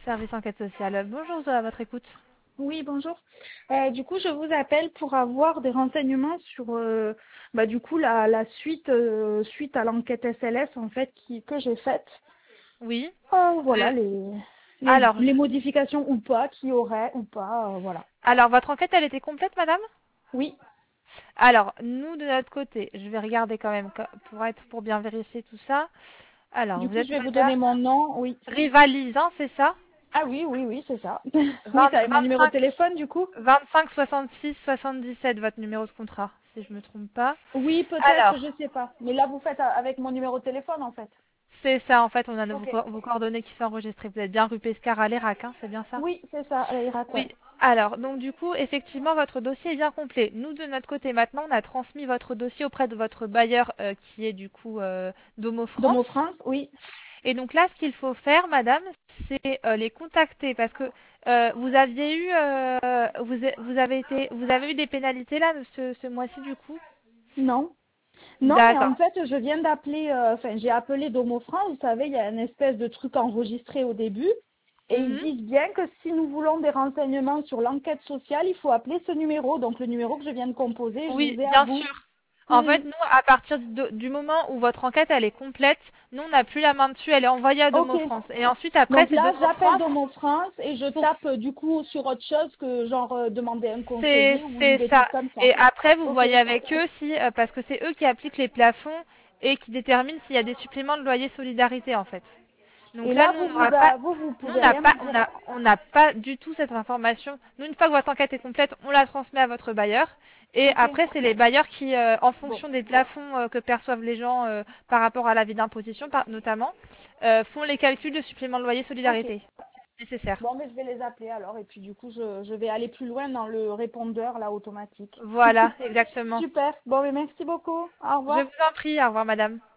Service enquête sociale. Bonjour, à votre écoute. Oui, bonjour. Du coup, je vous appelle pour avoir des renseignements sur du coup la suite suite à l'enquête SLS en fait que j'ai faite. Oui. Voilà Euh, les alors, les modifications ou pas, qui aurait ou pas, voilà. alors, votre enquête, elle était complète, madame? Oui. Alors, nous, de notre côté, je vais regarder quand même pour bien vérifier tout ça. Alors, Du vous coup, êtes je vais vous donner madame mon nom. Oui. Rivalisant, c'est ça? Ah oui, oui, oui, c'est ça. Oui, 20 c'est avec mon numéro de 25, téléphone du coup. 25 66 77, votre numéro de contrat, si je me trompe pas. Oui, peut-être, Alors, je sais pas. Mais là, vous faites avec mon numéro de téléphone en fait. c'est ça, en fait, on a Ok. vos coordonnées qui sont enregistrées. Vous êtes bien rue Pescara à l'Irak, hein, c'est bien ça? Oui, c'est ça, Irak, ouais. Oui, alors, donc du coup, effectivement, votre dossier est bien complet. Nous, de notre côté, maintenant, on a transmis votre dossier auprès de votre bailleur qui est du coup Domo Domo France. France, oui. Et donc là, ce qu'il faut faire, madame, c'est les contacter parce que vous aviez eu, vous avez eu des pénalités là ce mois-ci du coup? Non. Non, mais en D'accord. fait, je viens d'appeler, j'ai appelé Domo France, vous savez, il y a une espèce de truc enregistré au début, et ils Mhm. disent bien que si nous voulons des renseignements sur l'enquête sociale, il faut appeler ce numéro, donc le numéro que je viens de composer, je Oui, vous ai à bien vous. sûr. En Oui, fait, oui. nous, à partir du moment où votre enquête elle est complète, nous on n'a plus la main dessus, elle est envoyée à Ok. Domo France. Et ensuite, après, Donc c'est là, Domo j'appelle France Domo France et je pour tape du coup sur autre chose que genre demander un C'est conseiller ou une c'est bêtise ça. comme ça. Et après, vous Ok. voyez avec eux si parce que c'est eux qui appliquent les plafonds et qui déterminent s'il y a des suppléments de loyer solidarité en fait. Et Donc là, là, nous on n'aura pas vous nous on pouvez n'a rien pas me dire. on n'a pas du tout cette information. Nous une fois que votre enquête est complète, on la transmet à votre bailleur et Ok. après c'est les bailleurs qui en Bon. fonction des plafonds que perçoivent les gens par rapport à l'avis d'imposition notamment font les calculs de supplément de loyer Ok. solidarité si nécessaire. Bon, mais je vais les appeler alors, et puis du coup, je vais aller plus loin dans le répondeur là automatique. Voilà, exactement. Super. Bon, mais merci beaucoup. Au Je revoir. vous en prie, au revoir madame.